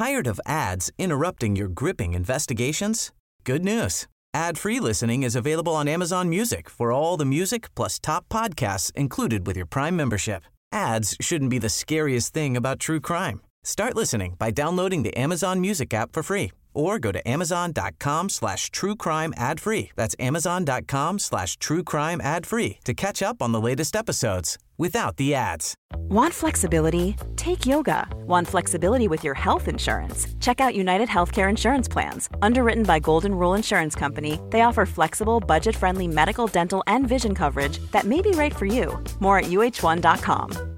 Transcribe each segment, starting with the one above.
Tired of ads interrupting your gripping investigations? Good news. Ad-free listening is available on Amazon Music for all the music plus top podcasts included with your Prime membership. Ads shouldn't be the scariest thing about true crime. Start listening by downloading the Amazon Music app for free or go to amazon.com/truecrime ad-free. That's amazon.com/truecrime ad-free to catch up on the latest episodes without the ads. Want flexibility? Take yoga. Want flexibility with your health insurance? Check out United Healthcare Insurance Plans. Underwritten by Golden Rule Insurance Company, they offer flexible, budget-friendly medical, dental, and vision coverage that may be right for you. More at uh1.com.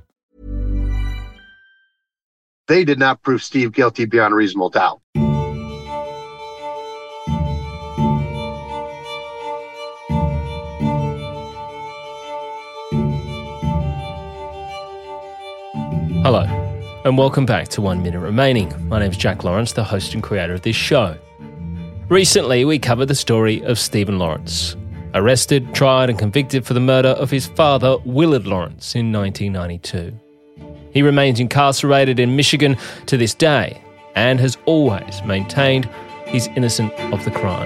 They did not prove Steve guilty beyond a reasonable doubt. Hello, and welcome back to 1 Minute Remaining. My name is Jack Lawrence, the host and creator of this show. Recently, we covered the story of Stephen Lawrence, arrested, tried and convicted for the murder of his father, Willard Lawrence, in 1992. He remains incarcerated in Michigan to this day and has always maintained he's innocent of the crime.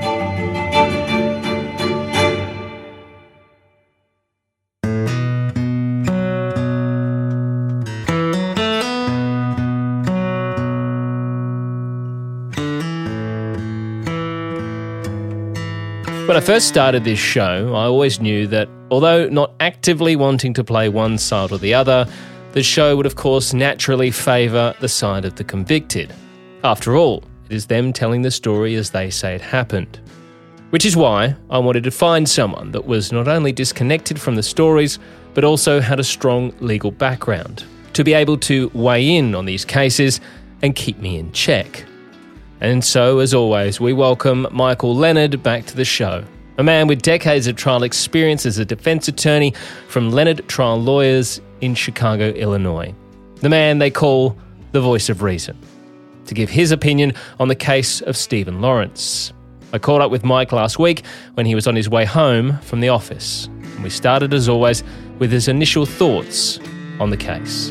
When I first started this show, I always knew that although not actively wanting to play one side or the other, the show would of course naturally favour the side of the convicted. After all, it is them telling the story as they say it happened. Which is why I wanted to find someone that was not only disconnected from the stories, but also had a strong legal background, to be able to weigh in on these cases and keep me in check. And so, as always, we welcome Michael Leonard back to the show, a man with decades of trial experience as a defence attorney from Leonard Trial Lawyers in Chicago, Illinois. The man they call the voice of reason, to give his opinion on the case of Stephen Lawrence. I caught up with Mike last week when he was on his way home from the office, and we started, as always, with his initial thoughts on the case.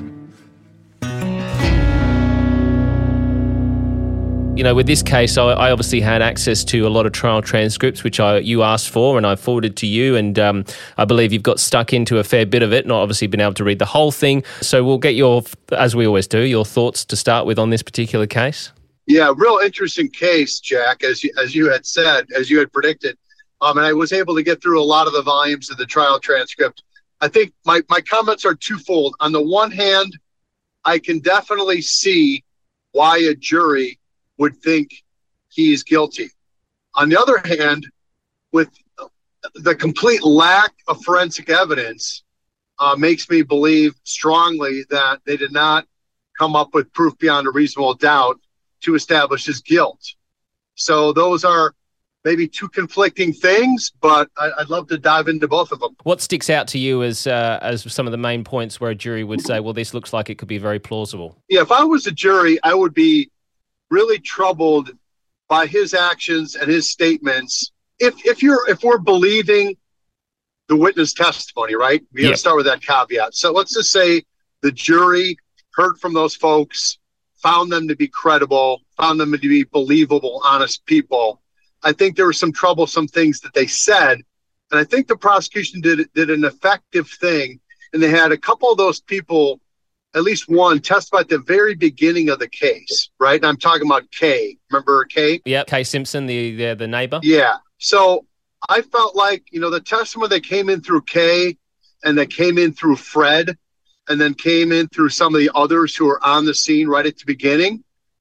You know, with this case, I obviously had access to a lot of trial transcripts, which you asked for, and I forwarded to you, and I believe you've got stuck into a fair bit of it, not obviously been able to read the whole thing. So we'll get your, as we always do, your thoughts to start with on this particular case. Yeah, real interesting case, Jack, as you had said, as you had predicted. And I was able to get through a lot of the volumes of the trial transcript. I think my comments are twofold. On the one hand, I can definitely see why a jury would think he's guilty. On the other hand, with the complete lack of forensic evidence, makes me believe strongly that they did not come up with proof beyond a reasonable doubt to establish his guilt. So those are maybe two conflicting things, but I'd love to dive into both of them. What sticks out to you as some of the main points where a jury would say, well, this looks like it could be very plausible? Yeah, if I was a jury, I would be really troubled by his actions and his statements. If we're believing the witness testimony, right? We got to start with that caveat. So let's just say the jury heard from those folks, found them to be credible, found them to be believable, honest people. I think there were some troublesome things that they said, and I think the prosecution did an effective thing, and they had a couple of those people, at least one, testified at the very beginning of the case, right? And I'm talking about Kay. Remember Kay? Yeah, Kay Simpson, the neighbor. Yeah. So I felt like, the testimony that came in through Kay and that came in through Fred and then came in through some of the others who were on the scene right at the beginning,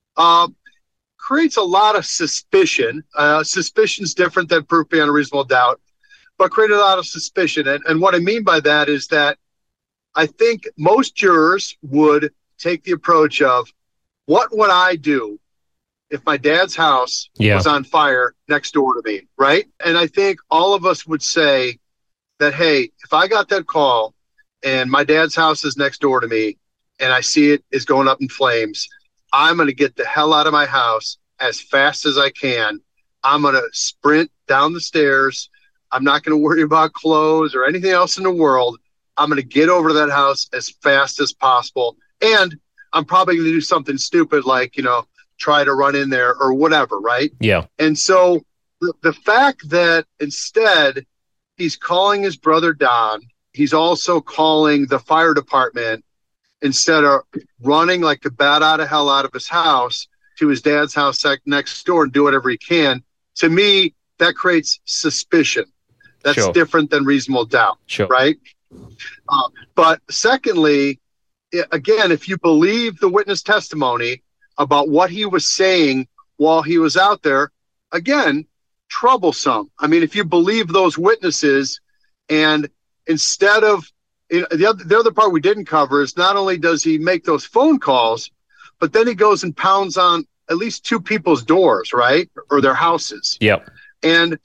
creates a lot of suspicion. Suspicion's different than proof beyond a reasonable doubt, but created a lot of suspicion. And what I mean by that is that I think most jurors would take the approach of, what would I do if my dad's house was on fire next door to me, right? And I think all of us would say that, hey, if I got that call and my dad's house is next door to me and I see it is going up in flames, I'm going to get the hell out of my house as fast as I can. I'm going to sprint down the stairs. I'm not going to worry about clothes or anything else in the world. I'm going to get over to that house as fast as possible. And I'm probably going to do something stupid like, try to run in there or whatever, right? Yeah. And so the fact that instead he's calling his brother Don, he's also calling the fire department instead of running like the bat out of hell out of his house to his dad's house next door and do whatever he can. To me, that creates suspicion. That's Sure. different than reasonable doubt, Sure. right? But secondly, again, if you believe the witness testimony about what he was saying while he was out there, again, troublesome. I mean, if you believe those witnesses, and instead of the other part we didn't cover is not only does he make those phone calls, but then he goes and pounds on at least two people's doors, right? Or their houses. Yep. And,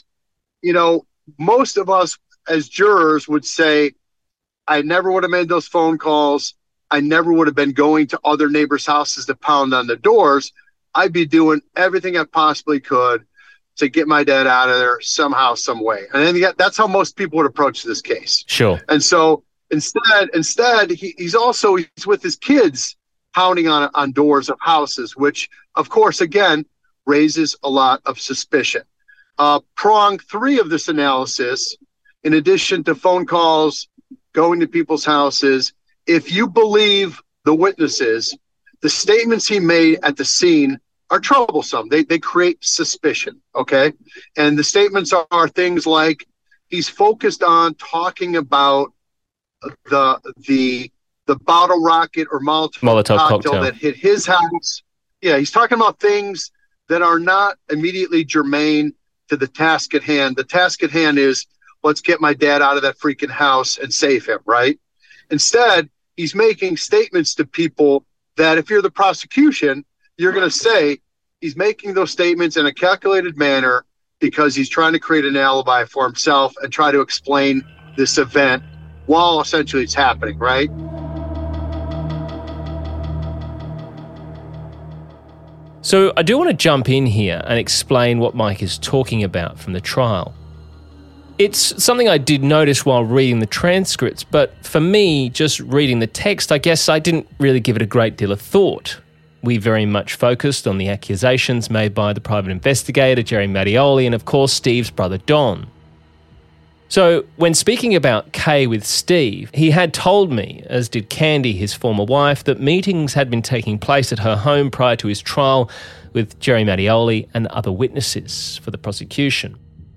most of us as jurors would say, I never would have made those phone calls. I never would have been going to other neighbors' houses to pound on the doors. I'd be doing everything I possibly could to get my dad out of there somehow, some way. And then that's how most people would approach this case. Sure. And so instead, he's with his kids pounding on doors of houses, which, of course, again, raises a lot of suspicion. Prong 3 of this analysis, in addition to phone calls, going to people's houses, if you believe the witnesses, the statements he made at the scene are troublesome. They create suspicion, okay? And the statements are things like he's focused on talking about the bottle rocket or Molotov cocktail that hit his house. Yeah, he's talking about things that are not immediately germane to the task at hand. The task at hand is, let's get my dad out of that freaking house and save him, right? Instead, he's making statements to people that if you're the prosecution, you're going to say he's making those statements in a calculated manner because he's trying to create an alibi for himself and try to explain this event while essentially it's happening, right? So I do want to jump in here and explain what Mike is talking about from the trial. It's something I did notice while reading the transcripts, but for me, just reading the text, I guess I didn't really give it a great deal of thought. We very much focused on the accusations made by the private investigator, Jerry Mattioli, and of course, Steve's brother, Don. So when speaking about Kay with Steve, he had told me, as did Candy, his former wife, that meetings had been taking place at her home prior to his trial with Jerry Mattioli and other witnesses for the prosecution.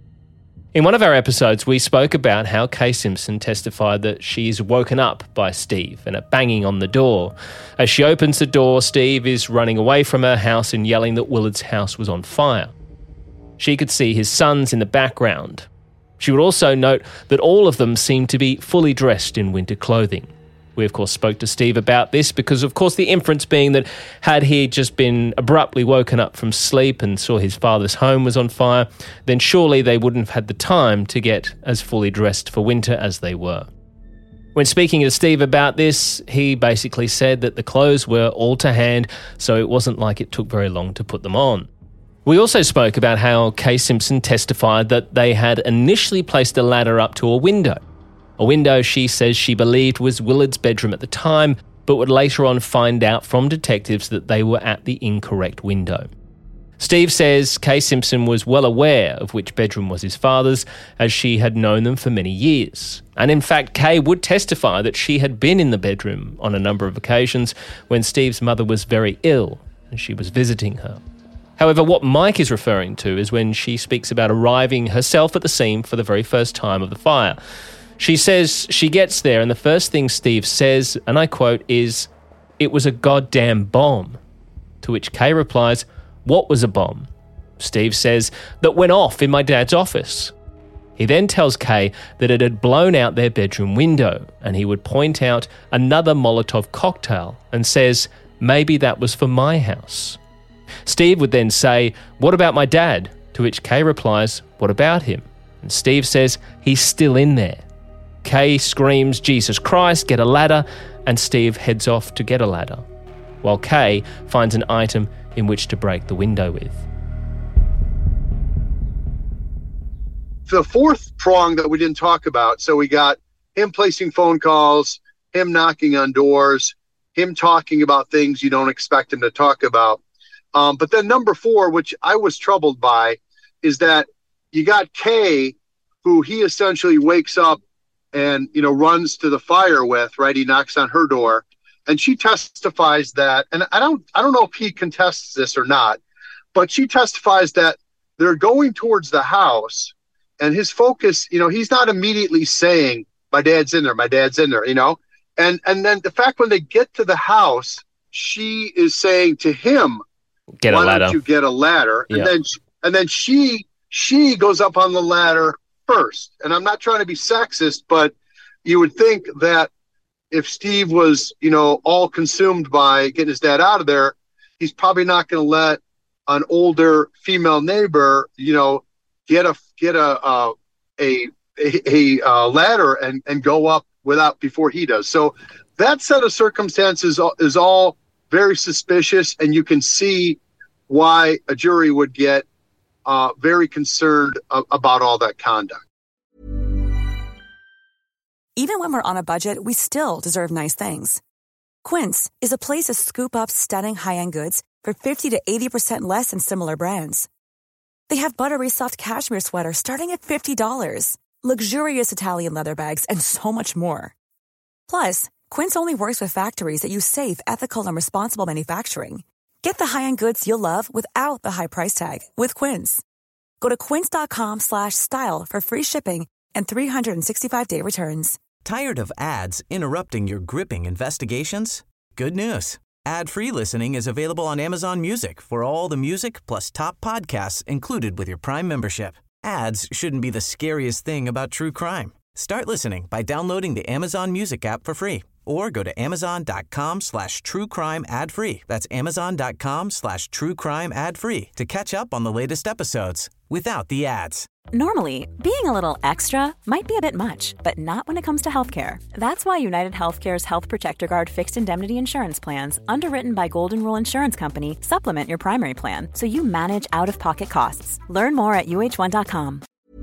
In one of our episodes, we spoke about how Kay Simpson testified that she is woken up by Steve and a banging on the door. As she opens the door, Steve is running away from her house and yelling that Willard's house was on fire. She could see his sons in the background. She would also note that all of them seemed to be fully dressed in winter clothing. We, of course, spoke to Steve about this because, of course, the inference being that had he just been abruptly woken up from sleep and saw his father's home was on fire, then surely they wouldn't have had the time to get as fully dressed for winter as they were. When speaking to Steve about this, he basically said that the clothes were all to hand, so it wasn't like it took very long to put them on. We also spoke about how Kay Simpson testified that they had initially placed a ladder up to a window she says she believed was Willard's bedroom at the time, but would later on find out from detectives that they were at the incorrect window. Steve says Kay Simpson was well aware of which bedroom was his father's, as she had known them for many years. And in fact, Kay would testify that she had been in the bedroom on a number of occasions when Steve's mother was very ill and she was visiting her. However, what Mike is referring to is when she speaks about arriving herself at the scene for the very first time of the fire. She says she gets there and the first thing Steve says, and I quote, is, "It was a goddamn bomb." To which Kay replies, "What was a bomb?" Steve says, "That went off in my dad's office." He then tells Kay that it had blown out their bedroom window, and he would point out another Molotov cocktail and says, "Maybe that was for my house." Steve would then say, "What about my dad?" To which Kay replies, "What about him?" And Steve says, "He's still in there." Kay screams, "Jesus Christ, get a ladder," and Steve heads off to get a ladder, while Kay finds an item in which to break the window with. The fourth prong that we didn't talk about, so we got him placing phone calls, him knocking on doors, him talking about things you don't expect him to talk about. But then number 4, which I was troubled by, is that you got Kay, who he essentially wakes up and, runs to the fire with, right? He knocks on her door and she testifies that, and I don't know if he contests this or not, but she testifies that they're going towards the house and his focus, he's not immediately saying, my dad's in there, and then the fact when they get to the house, she is saying to him, get a why ladder. don't you get a ladder? Yeah. And then she goes up on the ladder first. And I'm not trying to be sexist, but you would think that if Steve was, all consumed by getting his dad out of there, he's probably not going to let an older female neighbor, get a ladder and go up before he does. So that set of circumstances is all very suspicious, and you can see why a jury would get very concerned about all that conduct. Even when we're on a budget, we still deserve nice things. Quince is a place to scoop up stunning high-end goods for 50 to 80% less than similar brands. They have buttery soft cashmere sweaters starting at $50, luxurious Italian leather bags, and so much more. Plus, Quince only works with factories that use safe, ethical, and responsible manufacturing. Get the high-end goods you'll love without the high price tag with Quince. Go to quince.com/style for free shipping and 365-day returns. Tired of ads interrupting your gripping investigations? Good news. Ad-free listening is available on Amazon Music for all the music plus top podcasts included with your Prime membership. Ads shouldn't be the scariest thing about true crime. Start listening by downloading the Amazon Music app for free or go to amazon.com/truecrime ad-free. That's amazon.com/truecrime ad-free to catch up on the latest episodes without the ads. Normally, being a little extra might be a bit much, but not when it comes to healthcare. That's why United Healthcare's Health Protector Guard fixed indemnity insurance plans, underwritten by Golden Rule Insurance Company, supplement your primary plan so you manage out-of-pocket costs. Learn more at uh1.com.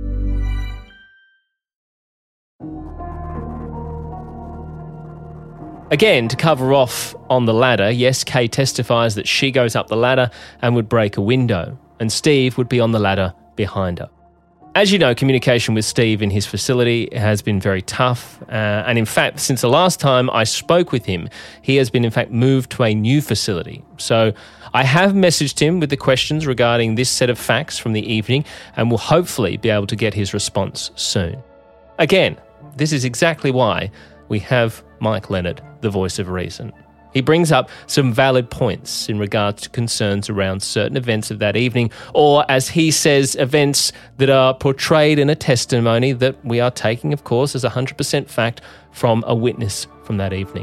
Again, to cover off on the ladder, yes, Kay testifies that she goes up the ladder and would break a window, and Steve would be on the ladder behind her. As you know, communication with Steve in his facility has been very tough, and in fact, since the last time I spoke with him, he has been in fact moved to a new facility. So I have messaged him with the questions regarding this set of facts from the evening, and will hopefully be able to get his response soon. Again, this is exactly why we have Mike Leonard, the voice of reason. He brings up some valid points in regards to concerns around certain events of that evening, or as he says, events that are portrayed in a testimony that we are taking, of course, as 100% fact from a witness from that evening.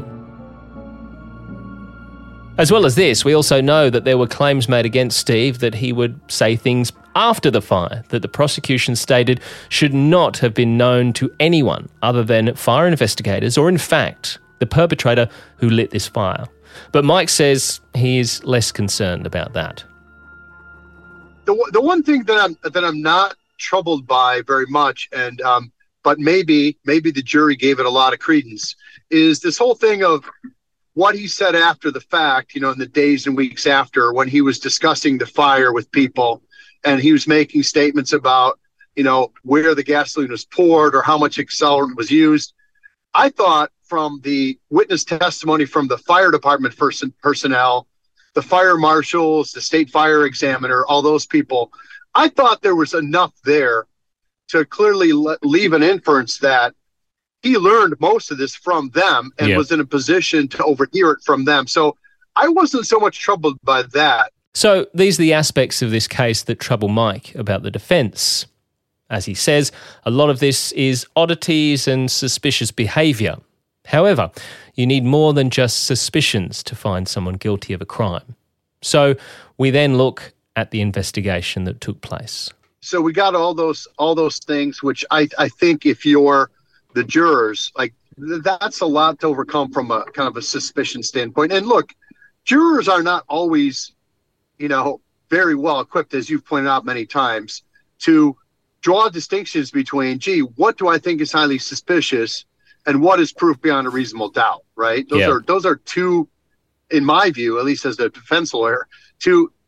As well as this, we also know that there were claims made against Steve that he would say things after the fire that the prosecution stated should not have been known to anyone other than fire investigators or, in fact, the perpetrator who lit this fire. But Mike says he is less concerned about that. The one thing that I'm not troubled by very much, and but maybe the jury gave it a lot of credence, is this whole thing of what he said after the fact, in the days and weeks after, when he was discussing the fire with people and he was making statements about, where the gasoline was poured or how much accelerant was used. I thought from the witness testimony from the fire department personnel, the fire marshals, the state fire examiner, all those people, I thought there was enough there to clearly leave an inference that he learned most of this from them and was in a position to overhear it from them. So I wasn't so much troubled by that. So these are the aspects of this case that trouble Mike about the defence. As he says, a lot of this is oddities and suspicious behaviour. However, you need more than just suspicions to find someone guilty of a crime. So we then look at the investigation that took place. So we got all those things, which I think if you're the jurors, like that's a lot to overcome from a kind of a suspicion standpoint. And look, jurors are not always, very well equipped, as you've pointed out many times, to draw distinctions between, what do I think is highly suspicious and what is proof beyond a reasonable doubt, right? Those are two, in my view, at least as a defense lawyer, two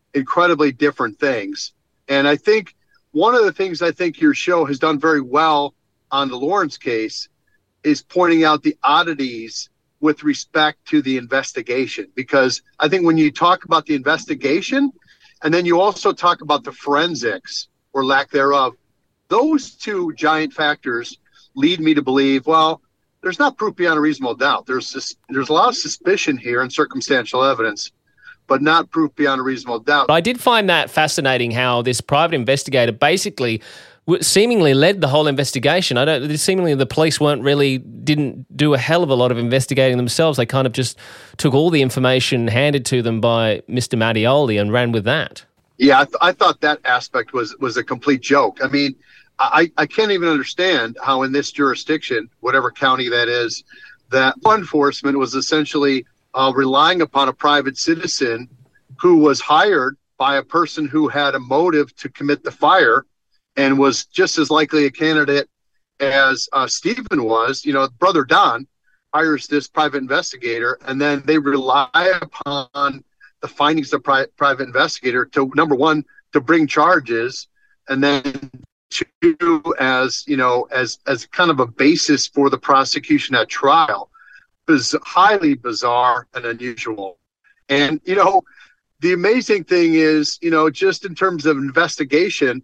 incredibly different things. And I think one of the things I think your show has done very well on the Lawrence case is pointing out the oddities with respect to the investigation. Because I think when you talk about the investigation and then you also talk about the forensics or lack thereof, those two giant factors lead me to believe, well, there's not proof beyond a reasonable doubt. There's a lot of suspicion here and circumstantial evidence, but not proof beyond a reasonable doubt. I did find that fascinating how this private investigator basically seemingly led the whole investigation. Seemingly the police didn't do a hell of a lot of investigating themselves. They kind of just took all the information handed to them by Mr. Mattioli and ran with that. Yeah, I thought that aspect was a complete joke. I mean, I can't even understand how in this jurisdiction, whatever county that is, that law enforcement was essentially relying upon a private citizen who was hired by a person who had a motive to commit the fire and was just as likely a candidate as Stephen was. You know, brother Don hires this private investigator, and then they rely upon the findings of private investigator to, number one, to bring charges, and then two, as kind of a basis for the prosecution at trial. Is highly bizarre and unusual. And, the amazing thing is, just in terms of investigation,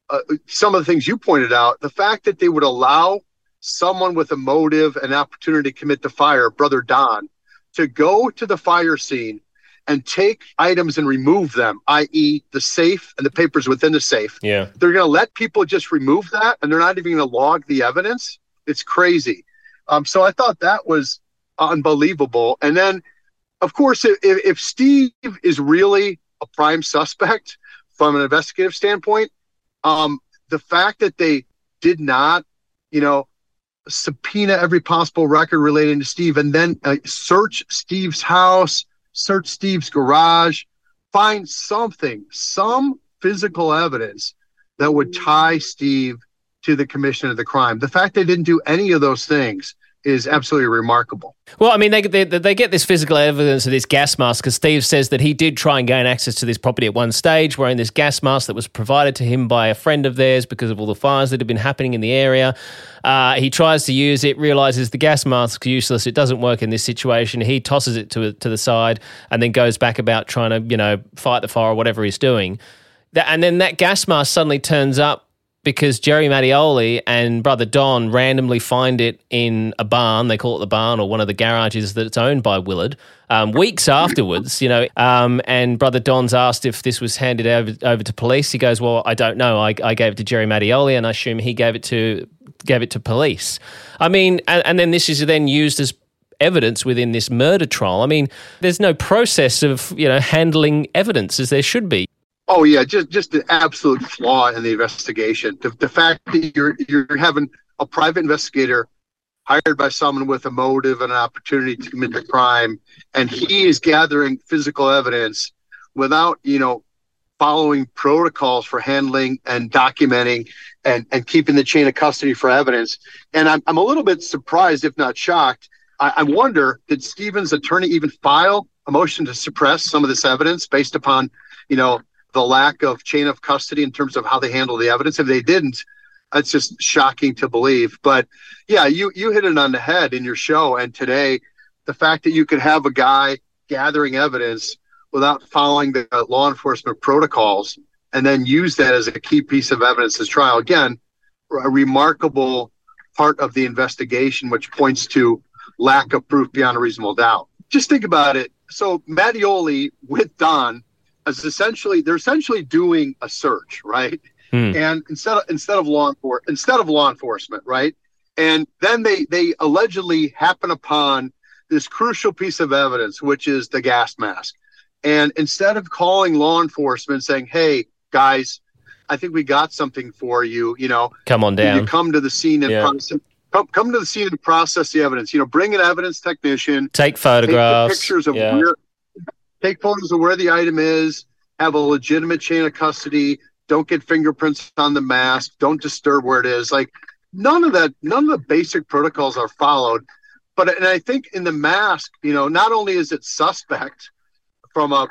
some of the things you pointed out, the fact that they would allow someone with a motive and opportunity to commit the fire, brother Don, to go to the fire scene and take items and remove them, i.e. the safe and the papers within the safe. Yeah. They're going to let people just remove that, and they're not even going to log the evidence. It's crazy. So I thought that was unbelievable. And then, of course, if Steve is really a prime suspect from an investigative standpoint, the fact that they did not, subpoena every possible record relating to Steve and then search Steve's house, search Steve's garage, find some physical evidence that would tie Steve to the commission of the crime. The fact they didn't do any of those things is absolutely remarkable. Well, I mean, they get this physical evidence of this gas mask because Steve says that he did try and gain access to this property at one stage wearing this gas mask that was provided to him by a friend of theirs because of all the fires that had been happening in the area. He tries to use it, realizes the gas mask's useless. It doesn't work in this situation. He tosses it to the side and then goes back about trying to, fight the fire or whatever he's doing. And then that gas mask suddenly turns up because Jerry Mattioli and brother Don randomly find it in a barn. They call it the barn or one of the garages that's owned by Willard. Weeks afterwards, and brother Don's asked if this was handed over to police. He goes, well, I don't know. I gave it to Jerry Mattioli and I assume he gave it to police. I mean, and then this is then used as evidence within this murder trial. I mean, there's no process of, handling evidence as there should be. Oh yeah, just an absolute flaw in the investigation. The fact that you're having a private investigator hired by someone with a motive and an opportunity to commit the crime, and he is gathering physical evidence without, following protocols for handling and documenting and keeping the chain of custody for evidence. And I'm a little bit surprised, if not shocked. I wonder, did Stephen's attorney even file a motion to suppress some of this evidence based upon, the lack of chain of custody in terms of how they handle the evidence? If they didn't, that's just shocking to believe. But yeah, you hit it on the head in your show. And today, the fact that you could have a guy gathering evidence without following the law enforcement protocols and then use that as a key piece of evidence as trial, again, a remarkable part of the investigation, which points to lack of proof beyond a reasonable doubt. Just think about it. So Mattioli with Don they're essentially doing a search, right? And instead of law enforcement, right? And then they allegedly happen upon this crucial piece of evidence, which is the gas mask. And instead of calling law enforcement saying, "Hey guys, I think we got something for you," come on down, you come to the scene and come to the scene and process the evidence. Bring an evidence technician, take photographs, take pictures of take photos of where the item is, have a legitimate chain of custody, don't get fingerprints on the mask, don't disturb where it is. Like none of the basic protocols are followed. And I think in the mask, not only is it suspect from a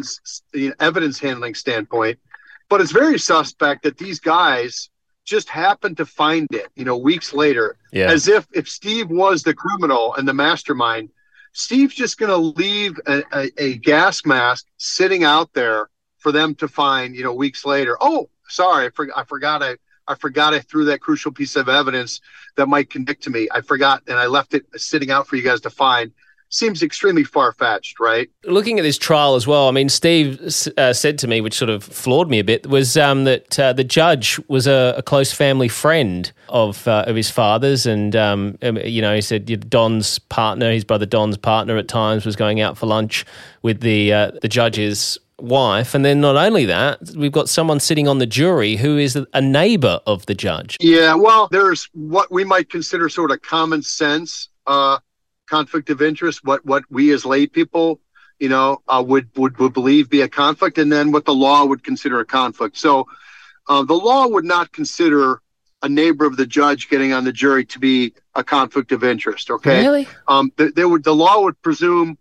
evidence handling standpoint. But it's very suspect that these guys just happened to find it, weeks later, as if Steve was the criminal and the mastermind. Steve's just going to leave a gas mask sitting out there for them to find, weeks later. Oh, sorry, I forgot I threw that crucial piece of evidence that might convict me. I forgot, and I left it sitting out for you guys to find. Seems extremely far-fetched, right? Looking at this trial as well, I mean, Steve said to me, which sort of floored me a bit, was that the judge was a close family friend of his father's, and he said Don's partner, his brother Don's partner, at times was going out for lunch with the judge's wife. And then not only that, we've got someone sitting on the jury who is a neighbor of the judge. Yeah, well, there's what we might consider sort of common sense conflict of interest, what we as lay people, would believe be a conflict, and then what the law would consider a conflict. So the law would not consider a neighbor of the judge getting on the jury to be a conflict of interest. Okay. Really? The law would presume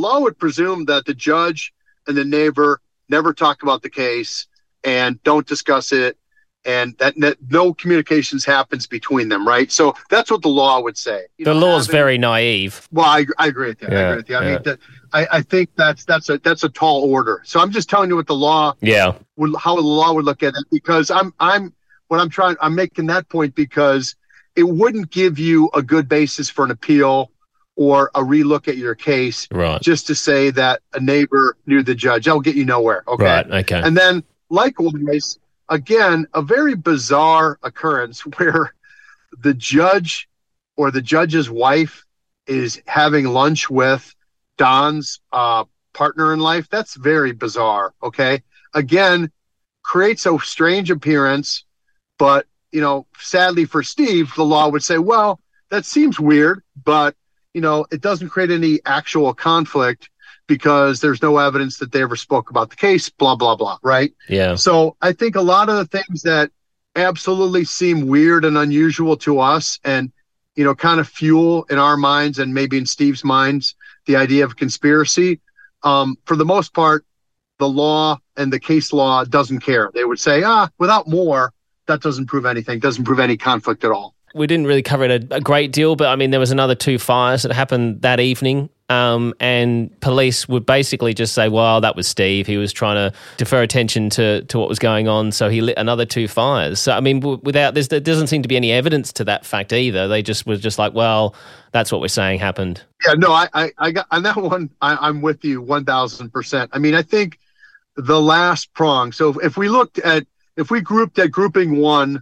that the judge and the neighbor never talk about the case and don't discuss it, and that no communications happens between them, right? So that's what the law would say. The law's very naive. Well, I agree with you. Yeah, I agree with you. I mean, I think that's a tall order. So I'm just telling you what the law, how the law would look at it, because I'm making that point because it wouldn't give you a good basis for an appeal or a relook at your case, right, just to say that a neighbor knew the judge. That'll get you nowhere. Okay. Right. Okay. And then likewise, again, a very bizarre occurrence where the judge or the judge's wife is having lunch with Don's partner in life. That's very bizarre. Okay. Again, creates a strange appearance, but, sadly for Steve, the law would say, well, that seems weird, but, it doesn't create any actual conflict because there's no evidence that they ever spoke about the case, blah, blah, blah, right? Yeah. So I think a lot of the things that absolutely seem weird and unusual to us and, kind of fuel in our minds and maybe in Steve's minds, the idea of conspiracy, for the most part, the law and the case law doesn't care. They would say, without more, that doesn't prove anything, doesn't prove any conflict at all. We didn't really cover it a great deal, but I mean, there was another 2 fires that happened that evening. And police would basically just say, well, that was Steve. He was trying to defer attention to what was going on. So he lit another 2 fires. So, I mean, there doesn't seem to be any evidence to that fact either. They just was just like, well, that's what we're saying happened. Yeah, no, I got on that one. I'm with you 1,000%. I mean, I think the last prong. So if we grouped at grouping one,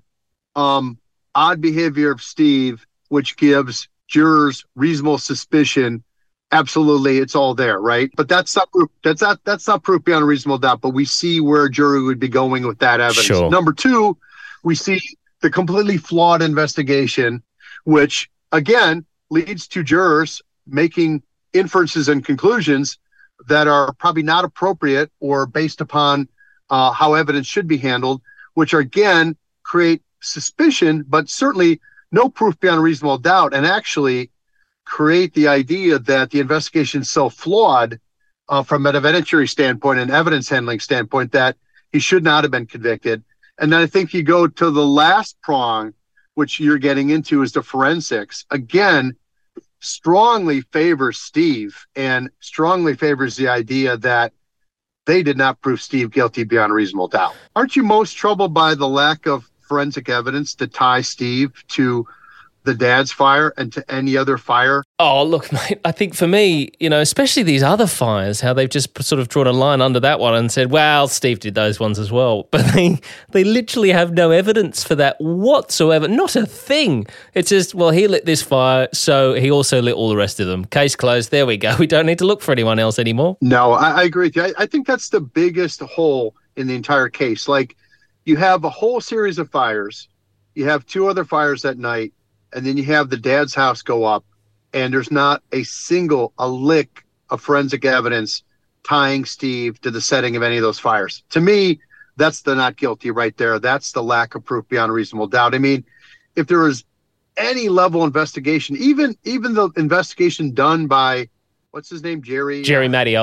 odd behavior of Steve, which gives jurors reasonable suspicion. Absolutely, it's all there, right? But that's not proof. That's not proof beyond a reasonable doubt. But we see where a jury would be going with that evidence. Sure. Number 2, we see the completely flawed investigation, which again leads to jurors making inferences and conclusions that are probably not appropriate or based upon how evidence should be handled, which are, again, create suspicion, but certainly no proof beyond a reasonable doubt, and actually create the idea that the investigation is so flawed from an evidentiary standpoint and evidence handling standpoint that he should not have been convicted. And then I think you go to the last prong, which you're getting into, is the forensics. Again, strongly favors Steve and strongly favors the idea that they did not prove Steve guilty beyond a reasonable doubt. Aren't you most troubled by the lack of forensic evidence to tie Steve to the dad's fire and to any other fire? Oh, look, mate, I think for me, especially these other fires, how they've just sort of drawn a line under that one and said, well, Steve did those ones as well. But they literally have no evidence for that whatsoever. Not a thing. It's just, well, he lit this fire, so he also lit all the rest of them. Case closed. There we go. We don't need to look for anyone else anymore. No, I agree with you. I think that's the biggest hole in the entire case. Like, you have a whole series of fires. You have 2 other fires that night. And then you have the dad's house go up, and there's not a lick of forensic evidence tying Steve to the setting of any of those fires. To me, that's the not guilty right there. That's the lack of proof beyond a reasonable doubt. I mean, if there was any level of investigation, even the investigation done by, what's his name? Jerry Mattioli.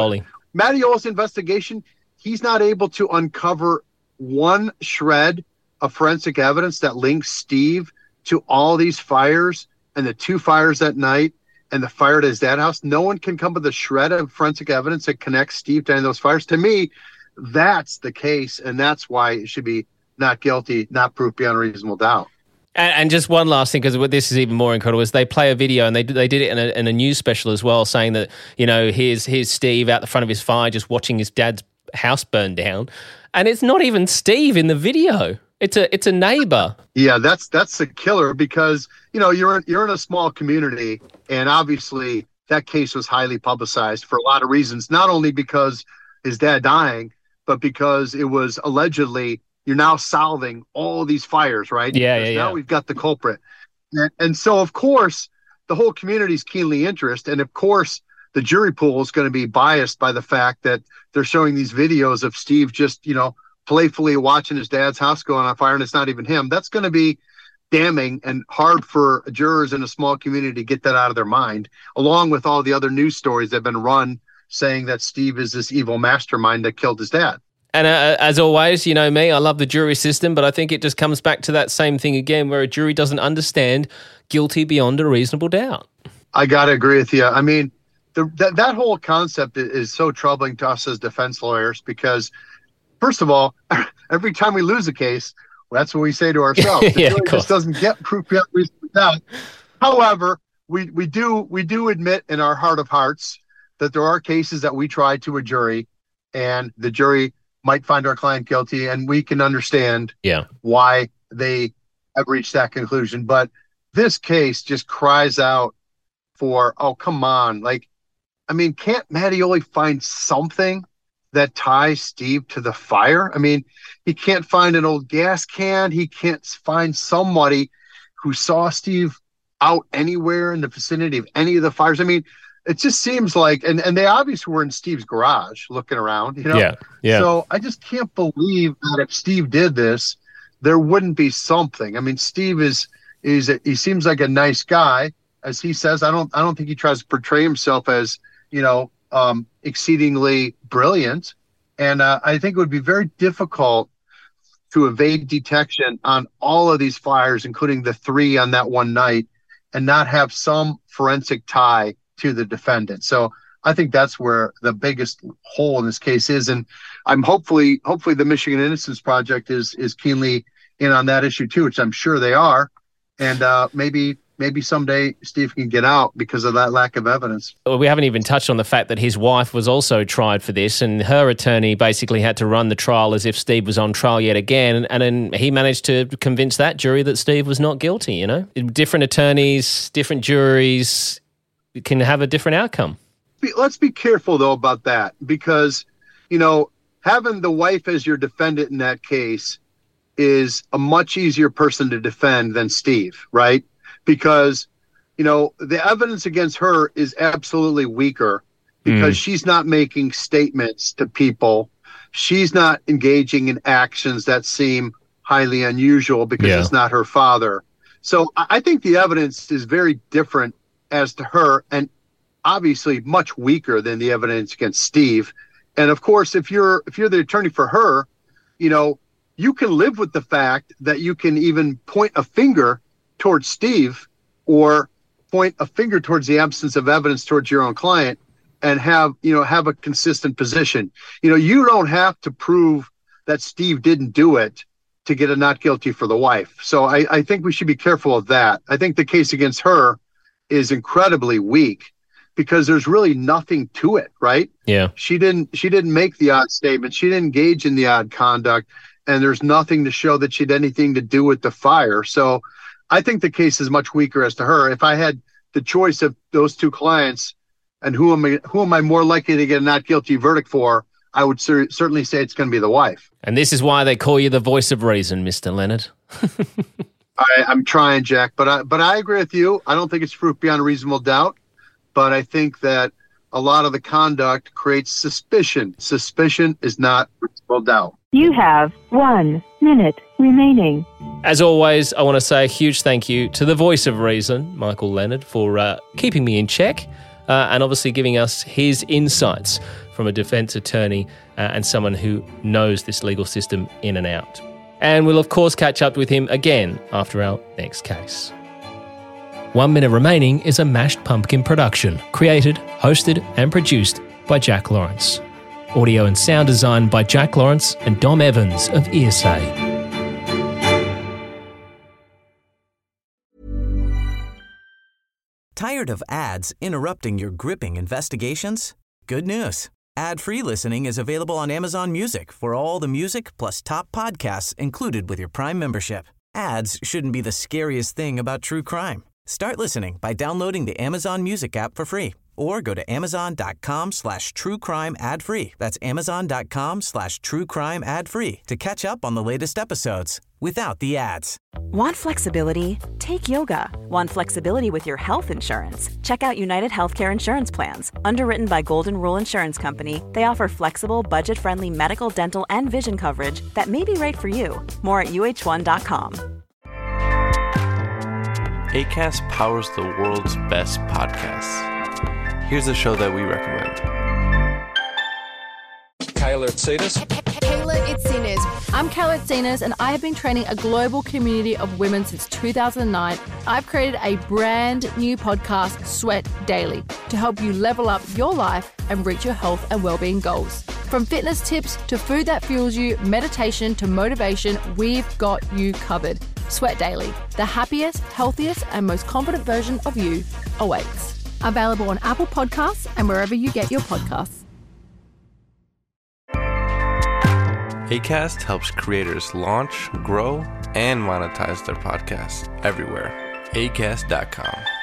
Mattiola's investigation, he's not able to uncover one shred of forensic evidence that links Steve to all these fires and the 2 fires that night and the fire at his dad's house. No one can come with a shred of forensic evidence that connects Steve to any of those fires. To me, that's the case, and that's why it should be not guilty, not proof beyond a reasonable doubt. And just one last thing, because this is even more incredible, is they play a video, and they did it in a news special as well, saying that, here's Steve out the front of his fire just watching his dad's house burn down, and it's not even Steve in the video. It's a neighbor. Yeah, that's the killer, because you're in a small community, and obviously that case was highly publicized for a lot of reasons. Not only because his dad dying, but because it was allegedly. You're now solving all these fires, right? Yeah. Now we've got the culprit. And so, of course, the whole community is keenly interested. And, of course, the jury pool is going to be biased by the fact that they're showing these videos of Steve just, playfully watching his dad's house going on fire, and it's not even him. That's going to be damning and hard for jurors in a small community to get that out of their mind, along with all the other news stories that have been run saying that Steve is this evil mastermind that killed his dad. And as always, you know me, I love the jury system, but I think it just comes back to that same thing again, where a jury doesn't understand guilty beyond a reasonable doubt. I got to agree with you. I mean, that whole concept is so troubling to us as defense lawyers because, first of all, every time we lose a case, that's what we say to ourselves. The jury just doesn't get proof beyond reasonable doubt. However, we do admit in our heart of hearts that there are cases that we try to a jury, and the jury might find our client guilty, and we can understand why they have reached that conclusion. But this case just cries out for, oh, come on. Can't Mattioli find something that ties Steve to the fire? I mean, he can't find an old gas can. He can't find somebody who saw Steve out anywhere in the vicinity of any of the fires. I mean, it just seems like, and they obviously were in Steve's garage looking around, Yeah. So I just can't believe that if Steve did this, there wouldn't be something. I mean, Steve he seems like a nice guy, as he says. I don't think he tries to portray himself as, exceedingly brilliant. And I think it would be very difficult to evade detection on all of these fires, including the 3 on that one night, and not have some forensic tie to the defendant. So I think that's where the biggest hole in this case is. And I'm hopefully the Michigan Innocence Project is keenly in on that issue too, which I'm sure they are. And maybe someday Steve can get out because of that lack of evidence. Well, we haven't even touched on the fact that his wife was also tried for this, and her attorney basically had to run the trial as if Steve was on trial yet again. And then he managed to convince that jury that Steve was not guilty, Different attorneys, different juries can have a different outcome. Let's be careful, though, about that, because, having the wife as your defendant in that case is a much easier person to defend than Steve, right? Because, the evidence against her is absolutely weaker because she's not making statements to people. She's not engaging in actions that seem highly unusual because it's not her father. So I think the evidence is very different as to her, and obviously much weaker than the evidence against Steve. And of course, if you're the attorney for her, you can live with the fact that you can even point a finger towards Steve or point a finger towards the absence of evidence towards your own client and have a consistent position. You don't have to prove that Steve didn't do it to get a not guilty for the wife. So I think we should be careful of that. I think the case against her is incredibly weak because there's really nothing to it, right? Yeah. She didn't make the odd statement. She didn't engage in the odd conduct, and there's nothing to show that she had anything to do with the fire. So I think the case is much weaker as to her. If I had the choice of those two clients and who am I more likely to get a not guilty verdict for, I would certainly say it's going to be the wife. And this is why they call you the voice of reason, Mr. Leonard. I'm trying, Jack, but I agree with you. I don't think it's proof beyond a reasonable doubt, but I think that a lot of the conduct creates suspicion. Suspicion is not reasonable doubt. You have 1 minute remaining. As always, I want to say a huge thank you to the voice of reason, Michael Leonard, for keeping me in check and obviously giving us his insights from a defence attorney and someone who knows this legal system in and out. And we'll, of course, catch up with him again after our next case. 1 Minute Remaining is a Mashed Pumpkin production, created, hosted and produced by Jack Lawrence. Audio and sound design by Jack Lawrence and Dom Evans of ESA. Tired of ads interrupting your gripping investigations? Good news. Ad-free listening is available on Amazon Music for all the music plus top podcasts included with your Prime membership. Ads shouldn't be the scariest thing about true crime. Start listening by downloading the Amazon Music app for free or go to amazon.com/truecrime ad-free. That's amazon.com/truecrime ad-free to catch up on the latest episodes without the ads. Want flexibility? Take yoga. Want flexibility with your health insurance? Check out United Healthcare Insurance Plans. Underwritten by Golden Rule Insurance Company, they offer flexible, budget-friendly medical, dental, and vision coverage that may be right for you. More at uh1.com. Acast powers the world's best podcasts. Here's a show that we recommend. Kayla Itsinas. Kayla Itsinas. I'm Kayla Itsinas, and I have been training a global community of women since 2009. I've created a brand new podcast, Sweat Daily, to help you level up your life and reach your health and well-being goals. From fitness tips to food that fuels you, meditation to motivation, we've got you covered. Sweat Daily, the happiest, healthiest, and most confident version of you awaits. Available on Apple Podcasts and wherever you get your podcasts. Acast helps creators launch, grow, and monetize their podcasts everywhere. Acast.com.